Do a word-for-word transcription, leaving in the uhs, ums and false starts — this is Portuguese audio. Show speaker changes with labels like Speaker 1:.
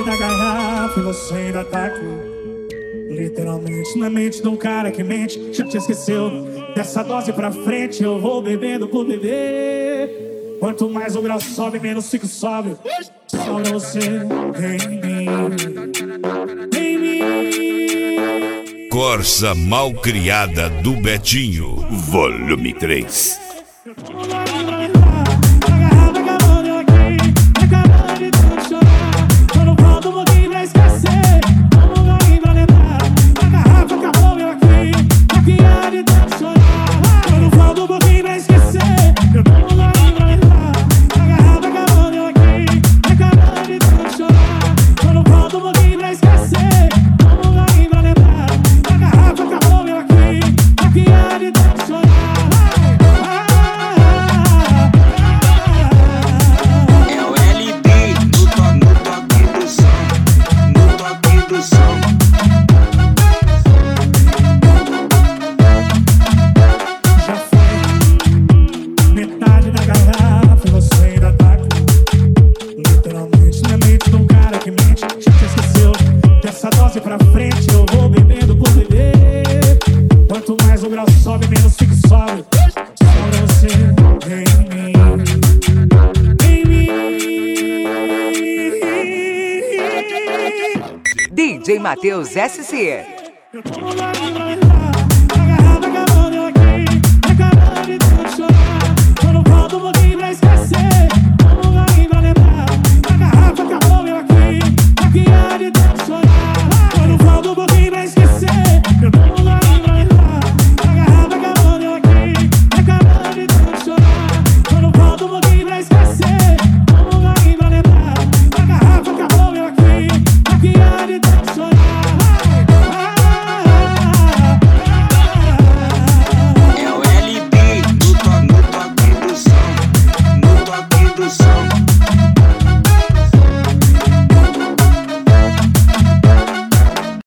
Speaker 1: da garrafa e você ainda tá aqui. Literalmente na mente de um cara que mente. Já te esqueceu. Dessa dose pra frente eu vou bebendo por beber. Quanto mais o grau sobe, menos fico sóbrio. Sobra você em mim, em mim.
Speaker 2: Corsa Malcriada do Betinho, volume três.
Speaker 1: Pra frente eu vou bebendo por beber. Quanto mais o grau sobe, menos fico sóbrio. Sobra você em mim, em mim.
Speaker 3: D J Matheus S C.
Speaker 1: Eu tô lá,